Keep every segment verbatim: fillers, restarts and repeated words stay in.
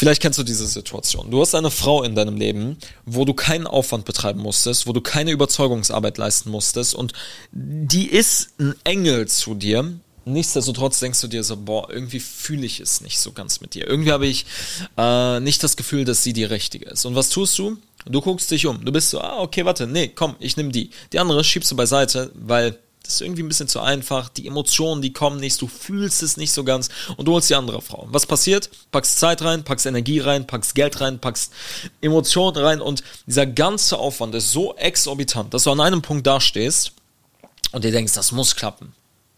Vielleicht kennst du diese Situation. Du hast eine Frau in deinem Leben, wo du keinen Aufwand betreiben musstest, wo du keine Überzeugungsarbeit leisten musstest und die ist ein Engel zu dir. Nichtsdestotrotz denkst du dir so, boah, irgendwie fühle ich es nicht so ganz mit dir. Irgendwie habe ich äh, nicht das Gefühl, dass sie die richtige ist. Und was tust du? Du guckst dich um. Du bist so, ah, okay, warte, nee, komm, ich nehme die. Die andere schiebst du beiseite, weil das ist irgendwie ein bisschen zu einfach. Die Emotionen, die kommen nicht, du fühlst es nicht so ganz und du holst die andere Frau. Was passiert? Packst Zeit rein, packst Energie rein, packst Geld rein, packst Emotionen rein und dieser ganze Aufwand ist so exorbitant, dass du an einem Punkt dastehst und dir denkst, das muss klappen.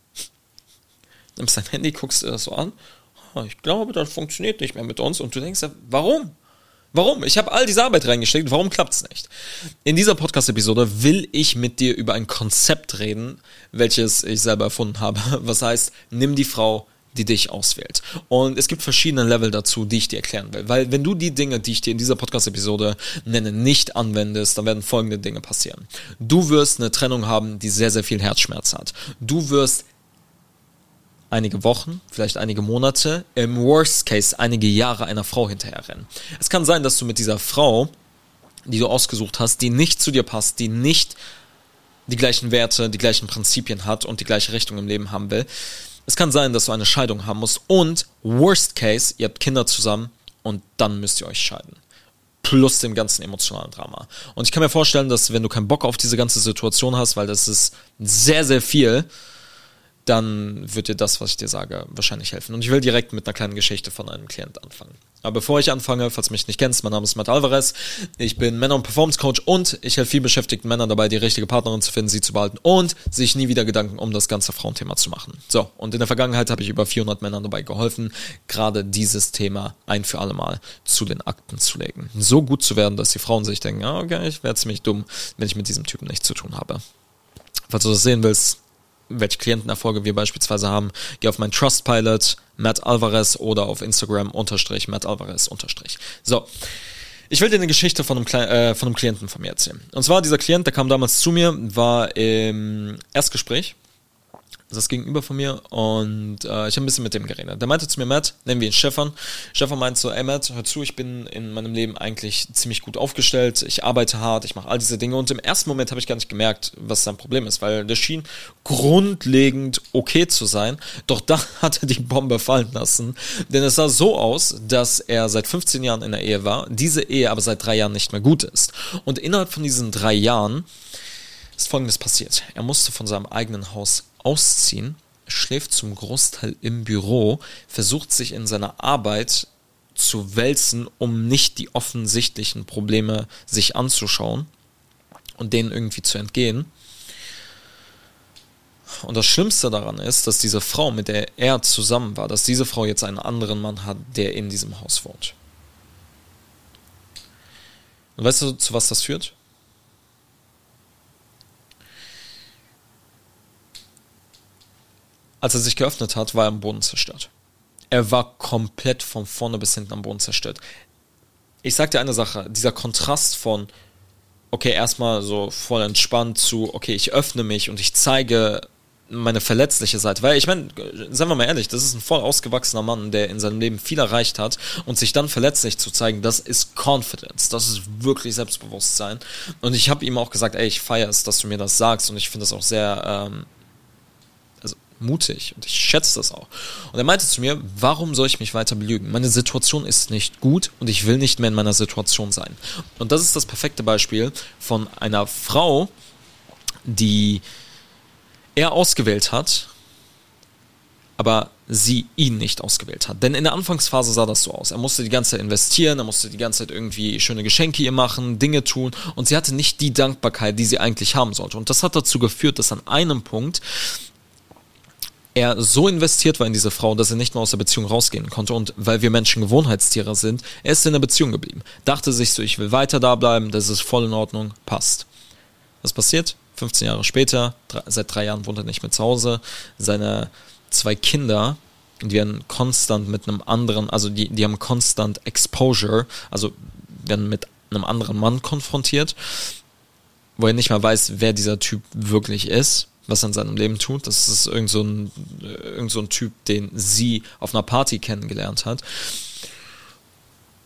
Nimmst dein Handy, guckst dir das so an, ich glaube, das funktioniert nicht mehr mit uns und du denkst, warum? Warum? Ich habe all diese Arbeit reingesteckt, warum klappt es nicht? In dieser Podcast-Episode will ich mit dir über ein Konzept reden, welches ich selber erfunden habe, was heißt, nimm die Frau, die dich auswählt. Und es gibt verschiedene Level dazu, die ich dir erklären will, weil wenn du die Dinge, die ich dir in dieser Podcast-Episode nenne, nicht anwendest, dann werden folgende Dinge passieren. Du wirst eine Trennung haben, die sehr, sehr viel Herzschmerz hat. Du wirst einige Wochen, vielleicht einige Monate, im Worst Case einige Jahre einer Frau hinterherrennen. Es kann sein, dass du mit dieser Frau, die du ausgesucht hast, die nicht zu dir passt, die nicht die gleichen Werte, die gleichen Prinzipien hat und die gleiche Richtung im Leben haben will. Es kann sein, dass du eine Scheidung haben musst und Worst Case, ihr habt Kinder zusammen und dann müsst ihr euch scheiden. Plus dem ganzen emotionalen Drama. Und ich kann mir vorstellen, dass wenn du keinen Bock auf diese ganze Situation hast, weil das ist sehr, sehr viel, dann wird dir das, was ich dir sage, wahrscheinlich helfen. Und ich will direkt mit einer kleinen Geschichte von einem Klient anfangen. Aber bevor ich anfange, falls du mich nicht kennst, mein Name ist Matt Alvarez, ich bin Männer- und Performance-Coach und ich helfe viel beschäftigten Männern dabei, die richtige Partnerin zu finden, sie zu behalten und sich nie wieder Gedanken um das ganze Frauenthema zu machen. So, und in der Vergangenheit habe ich über vierhundert Männern dabei geholfen, gerade dieses Thema ein für alle Mal zu den Akten zu legen. So gut zu werden, dass die Frauen sich denken, ah, okay, ich wäre ziemlich dumm, wenn ich mit diesem Typen nichts zu tun habe. Falls du das sehen willst, welche Klientenerfolge wir beispielsweise haben, geh auf mein Trustpilot, Matt Alvarez oder auf Instagram unterstrich Matt Alvarez unterstrich. So, ich will dir eine Geschichte von einem, Kle- äh, von einem Klienten von mir erzählen. Und zwar dieser Klient, der kam damals zu mir, war im Erstgespräch, das Gegenüber von mir und äh, ich habe ein bisschen mit dem geredet. Der meinte zu mir, Matt, nennen wir ihn Stefan. Stefan meinte so, ey Matt, hör zu, ich bin in meinem Leben eigentlich ziemlich gut aufgestellt, ich arbeite hart, ich mache all diese Dinge und im ersten Moment habe ich gar nicht gemerkt, was sein Problem ist, weil der schien grundlegend okay zu sein, doch dann hat er die Bombe fallen lassen, denn es sah so aus, dass er seit fünfzehn Jahren in der Ehe war, diese Ehe aber seit drei Jahren nicht mehr gut ist und innerhalb von diesen drei Jahren ist Folgendes passiert. Er musste von seinem eigenen Haus ausziehen, schläft zum Großteil im Büro, versucht sich in seiner Arbeit zu wälzen, um nicht die offensichtlichen Probleme sich anzuschauen und denen irgendwie zu entgehen. Und das Schlimmste daran ist, dass diese Frau, mit der er zusammen war, dass diese Frau jetzt einen anderen Mann hat, der in diesem Haus wohnt. Und weißt du, zu was das führt? Als er sich geöffnet hat, war er am Boden zerstört. Er war komplett von vorne bis hinten am Boden zerstört. Ich sag dir eine Sache, dieser Kontrast von, okay, erstmal so voll entspannt zu, okay, ich öffne mich und ich zeige meine verletzliche Seite. Weil ich meine, seien wir mal ehrlich, das ist ein voll ausgewachsener Mann, der in seinem Leben viel erreicht hat und sich dann verletzlich zu zeigen, das ist Confidence, das ist wirklich Selbstbewusstsein. Und ich habe ihm auch gesagt, ey, ich feiere es, dass du mir das sagst und ich finde das auch sehr ähm, mutig und ich schätze das auch. Und er meinte zu mir, warum soll ich mich weiter belügen? Meine Situation ist nicht gut und ich will nicht mehr in meiner Situation sein. Und das ist das perfekte Beispiel von einer Frau, die er ausgewählt hat, aber sie ihn nicht ausgewählt hat. Denn in der Anfangsphase sah das so aus. Er musste die ganze Zeit investieren, er musste die ganze Zeit irgendwie schöne Geschenke ihr machen, Dinge tun und sie hatte nicht die Dankbarkeit, die sie eigentlich haben sollte. Und das hat dazu geführt, dass an einem Punkt er so investiert war in diese Frau, dass er nicht mehr aus der Beziehung rausgehen konnte und weil wir Menschen Gewohnheitstiere sind, er ist in der Beziehung geblieben. Dachte sich so, ich will weiter da bleiben, das ist voll in Ordnung, passt. Was passiert? fünfzehn Jahre später, drei, seit drei Jahren wohnt er nicht mehr zu Hause, seine zwei Kinder, die werden konstant mit einem anderen, also die, die haben konstant Exposure, also werden mit einem anderen Mann konfrontiert, wo er nicht mehr weiß, wer dieser Typ wirklich ist, was er in seinem Leben tut. Das ist irgend so ein, irgend so ein Typ, den sie auf einer Party kennengelernt hat.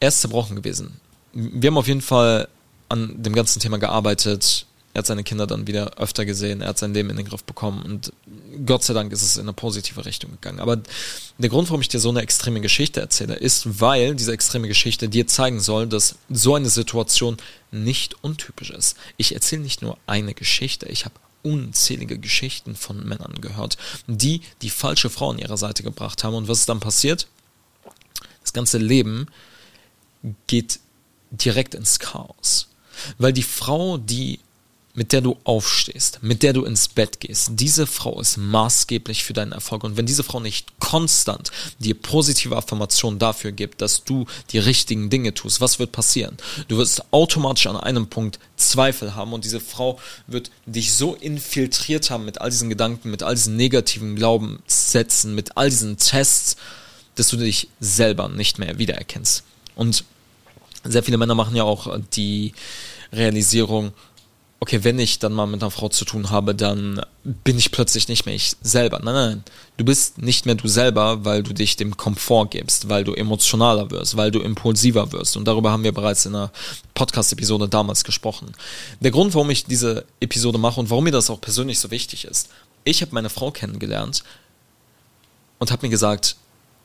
er ist zerbrochen gewesen. Wir haben auf jeden Fall an dem ganzen Thema gearbeitet. Er hat seine Kinder dann wieder öfter gesehen. Er hat sein Leben in den Griff bekommen. Und Gott sei Dank ist es in eine positive Richtung gegangen. Aber der Grund, warum ich dir so eine extreme Geschichte erzähle, ist, weil diese extreme Geschichte dir zeigen soll, dass so eine Situation nicht untypisch ist. Ich erzähle nicht nur eine Geschichte. Ich habe unzählige Geschichten von Männern gehört, die die falsche Frau an ihrer Seite gebracht haben. Und was ist dann passiert? Das ganze Leben geht direkt ins Chaos. Weil die Frau, die mit der du aufstehst, mit der du ins Bett gehst, diese Frau ist maßgeblich für deinen Erfolg. Und wenn diese Frau nicht konstant dir positive Affirmationen dafür gibt, dass du die richtigen Dinge tust, was wird passieren? Du wirst automatisch an einem Punkt Zweifel haben und diese Frau wird dich so infiltriert haben mit all diesen Gedanken, mit all diesen negativen Glaubenssätzen, mit all diesen Tests, dass du dich selber nicht mehr wiedererkennst. Und sehr viele Männer machen ja auch die Realisierung, okay, wenn ich dann mal mit einer Frau zu tun habe, dann bin ich plötzlich nicht mehr ich selber. Nein, nein, du bist nicht mehr du selber, weil du dich dem Komfort gibst, weil du emotionaler wirst, weil du impulsiver wirst. Und darüber haben wir bereits in einer Podcast-Episode damals gesprochen. Der Grund, warum ich diese Episode mache und warum mir das auch persönlich so wichtig ist, ich habe meine Frau kennengelernt und habe mir gesagt,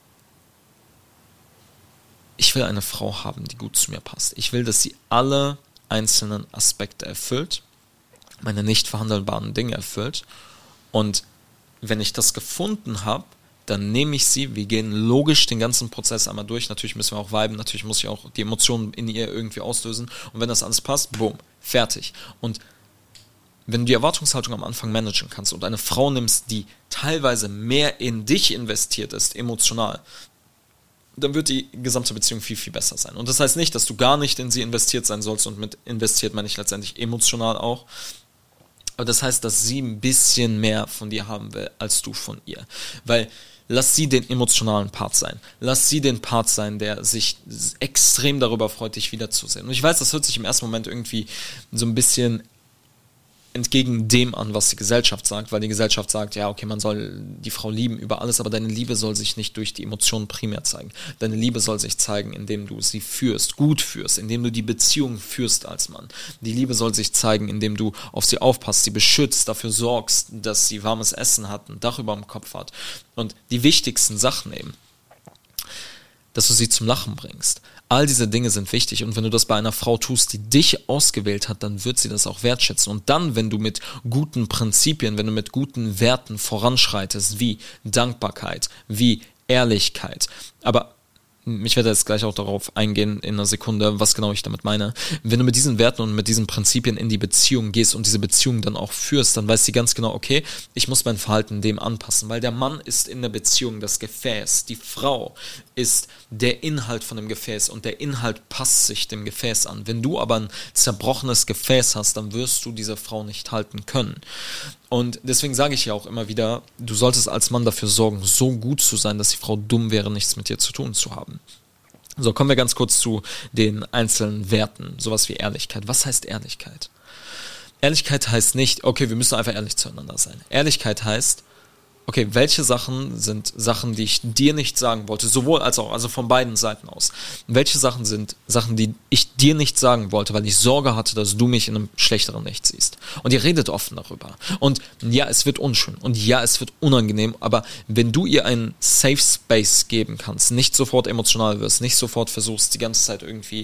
ich will eine Frau haben, die gut zu mir passt. Ich will, dass sie alle einzelnen Aspekte erfüllt, meine nicht verhandelbaren Dinge erfüllt. Und wenn ich das gefunden habe, dann nehme ich sie, wir gehen logisch den ganzen Prozess einmal durch. Natürlich müssen wir auch viben, natürlich muss ich auch die Emotionen in ihr irgendwie auslösen. Und wenn das alles passt, boom, fertig. Und wenn du die Erwartungshaltung am Anfang managen kannst und eine Frau nimmst, die teilweise mehr in dich investiert ist, emotional, dann wird die gesamte Beziehung viel, viel besser sein. Und das heißt nicht, dass du gar nicht in sie investiert sein sollst, und mit investiert meine ich letztendlich emotional auch. Aber das heißt, dass sie ein bisschen mehr von dir haben will, als du von ihr. Weil lass sie den emotionalen Part sein. Lass sie den Part sein, der sich extrem darüber freut, dich wiederzusehen. Und ich weiß, das hört sich im ersten Moment irgendwie so ein bisschen entgegen dem an, was die Gesellschaft sagt, weil die Gesellschaft sagt, ja, okay, man soll die Frau lieben über alles, aber deine Liebe soll sich nicht durch die Emotionen primär zeigen. Deine Liebe soll sich zeigen, indem du sie führst, gut führst, indem du die Beziehung führst als Mann. Die Liebe soll sich zeigen, indem du auf sie aufpasst, sie beschützt, dafür sorgst, dass sie warmes Essen hat, ein Dach über dem Kopf hat und die wichtigsten Sachen eben, dass du sie zum Lachen bringst. All diese Dinge sind wichtig und wenn du das bei einer Frau tust, die dich ausgewählt hat, dann wird sie das auch wertschätzen. Und dann, wenn du mit guten Prinzipien, wenn du mit guten Werten voranschreitest, wie Dankbarkeit, wie Ehrlichkeit, aber ich werde jetzt gleich auch darauf eingehen in einer Sekunde, was genau ich damit meine. Wenn du mit diesen Werten und mit diesen Prinzipien in die Beziehung gehst und diese Beziehung dann auch führst, dann weiß sie ganz genau, okay, ich muss mein Verhalten dem anpassen, weil der Mann ist in der Beziehung das Gefäß, die Frau ist der Inhalt von dem Gefäß und der Inhalt passt sich dem Gefäß an. Wenn du aber ein zerbrochenes Gefäß hast, dann wirst du diese Frau nicht halten können. Und deswegen sage ich ja auch immer wieder, du solltest als Mann dafür sorgen, so gut zu sein, dass die Frau dumm wäre, nichts mit dir zu tun zu haben. So, kommen wir ganz kurz zu den einzelnen Werten, sowas wie Ehrlichkeit. Was heißt Ehrlichkeit? Ehrlichkeit heißt nicht, okay, wir müssen einfach ehrlich zueinander sein. Ehrlichkeit heißt, okay, welche Sachen sind Sachen, die ich dir nicht sagen wollte, sowohl als auch, also von beiden Seiten aus. Welche Sachen sind Sachen, die ich dir nicht sagen wollte, weil ich Sorge hatte, dass du mich in einem schlechteren Licht siehst. Und ihr redet offen darüber. Und ja, es wird unschön. Und ja, es wird unangenehm. Aber wenn du ihr einen Safe Space geben kannst, nicht sofort emotional wirst, nicht sofort versuchst, die ganze Zeit irgendwie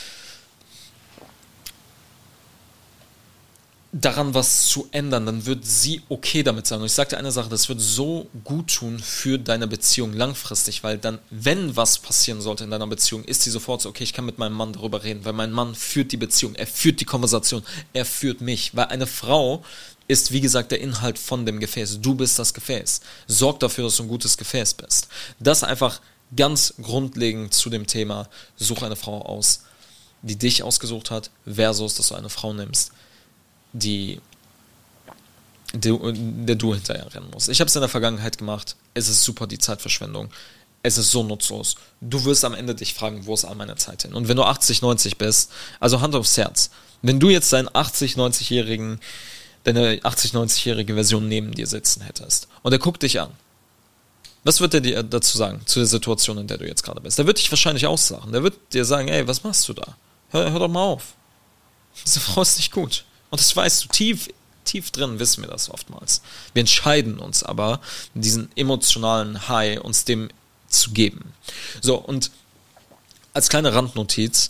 daran was zu ändern, dann wird sie okay damit sein. Und ich sage dir eine Sache, das wird so gut tun für deine Beziehung langfristig, weil dann, wenn was passieren sollte in deiner Beziehung, ist sie sofort so, okay, ich kann mit meinem Mann darüber reden, weil mein Mann führt die Beziehung, er führt die Konversation, er führt mich, weil eine Frau ist, wie gesagt, der Inhalt von dem Gefäß. Du bist das Gefäß. Sorg dafür, dass du ein gutes Gefäß bist. Das einfach ganz grundlegend zu dem Thema, such eine Frau aus, die dich ausgesucht hat, versus, dass du eine Frau nimmst, die, die der du hinterher rennen musst. Ich habe es in der Vergangenheit gemacht. Es ist super die Zeitverschwendung. Es ist so nutzlos. Du wirst am Ende dich fragen, wo ist all meine Zeit hin? Und wenn du achtzig, neunzig bist, also Hand aufs Herz, wenn du jetzt deinen achtzig, neunzig-jährigen, deine achtzig, neunzig-jährige Version neben dir sitzen hättest und er guckt dich an Was wird er dir dazu sagen, zu der Situation, in der du jetzt gerade bist? Der wird dich wahrscheinlich auslachen. Der wird dir sagen, ey, was machst du da? Hör, hör doch mal auf. Diese Frau ist nicht gut. Und das weißt du, tief, tief drin wissen wir das oftmals. Wir entscheiden uns aber, diesen emotionalen High uns dem zu geben. So, und als kleine Randnotiz,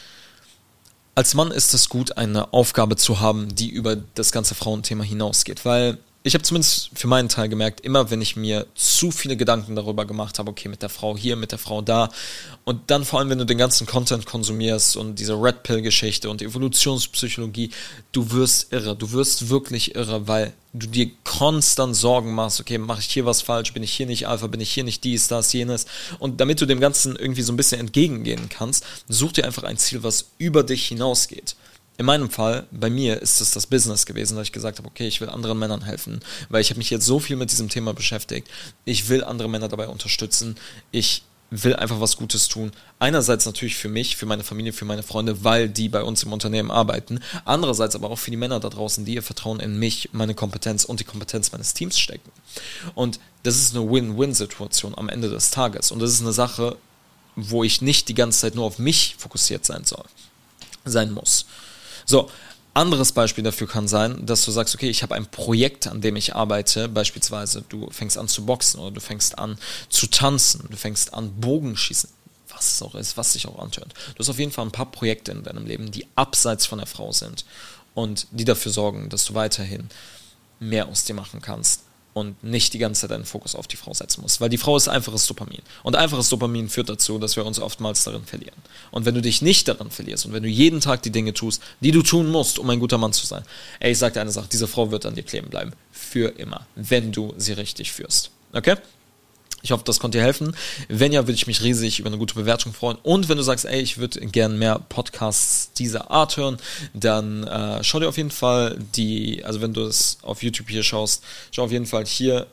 als Mann ist es gut, eine Aufgabe zu haben, die über das ganze Frauenthema hinausgeht, weil ich habe zumindest für meinen Teil gemerkt, immer wenn ich mir zu viele Gedanken darüber gemacht habe, okay, mit der Frau hier, mit der Frau da, und dann vor allem, wenn du den ganzen Content konsumierst und diese Red Pill-Geschichte und Evolutionspsychologie, du wirst irre, du wirst wirklich irre, weil du dir konstant Sorgen machst, okay, mache ich hier was falsch, bin ich hier nicht Alpha, bin ich hier nicht dies, das, jenes, und damit du dem Ganzen irgendwie so ein bisschen entgegengehen kannst, such dir einfach ein Ziel, was über dich hinausgeht. In meinem Fall, bei mir ist es das Business gewesen, dass ich gesagt habe, okay, ich will anderen Männern helfen, weil ich habe mich jetzt so viel mit diesem Thema beschäftigt. Ich will andere Männer dabei unterstützen. Ich will einfach was Gutes tun. Einerseits natürlich für mich, für meine Familie, für meine Freunde, weil die bei uns im Unternehmen arbeiten. Andererseits aber auch für die Männer da draußen, die ihr Vertrauen in mich, meine Kompetenz und die Kompetenz meines Teams stecken. Und das ist eine Win-Win-Situation am Ende des Tages. Und das ist eine Sache, wo ich nicht die ganze Zeit nur auf mich fokussiert sein soll, sein muss. So, anderes Beispiel dafür kann sein, dass du sagst, okay, ich habe ein Projekt, an dem ich arbeite, beispielsweise du fängst an zu boxen oder du fängst an zu tanzen, du fängst an Bogenschießen, was es auch ist, was sich auch antört. Du hast auf jeden Fall ein paar Projekte in deinem Leben, die abseits von der Frau sind und die dafür sorgen, dass du weiterhin mehr aus dir machen kannst und nicht die ganze Zeit deinen Fokus auf die Frau setzen musst. Weil die Frau ist einfaches Dopamin. Und einfaches Dopamin führt dazu, dass wir uns oftmals darin verlieren. Und wenn du dich nicht darin verlierst und wenn du jeden Tag die Dinge tust, die du tun musst, um ein guter Mann zu sein, ey, ich sag dir eine Sache, diese Frau wird an dir kleben bleiben. Für immer. Wenn du sie richtig führst. Okay? Ich hoffe, das konnte dir helfen. Wenn ja, würde ich mich riesig über eine gute Bewertung freuen. Und wenn du sagst, ey, ich würde gerne mehr Podcasts dieser Art hören, dann äh, schau dir auf jeden Fall die, also wenn du es auf YouTube hier schaust, schau auf jeden Fall hier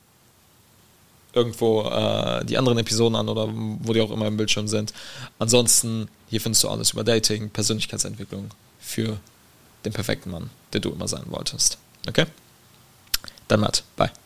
irgendwo äh, die anderen Episoden an oder wo die auch immer im Bildschirm sind. Ansonsten, hier findest du alles über Dating, Persönlichkeitsentwicklung für den perfekten Mann, der du immer sein wolltest. Okay? Dann Matt, bye.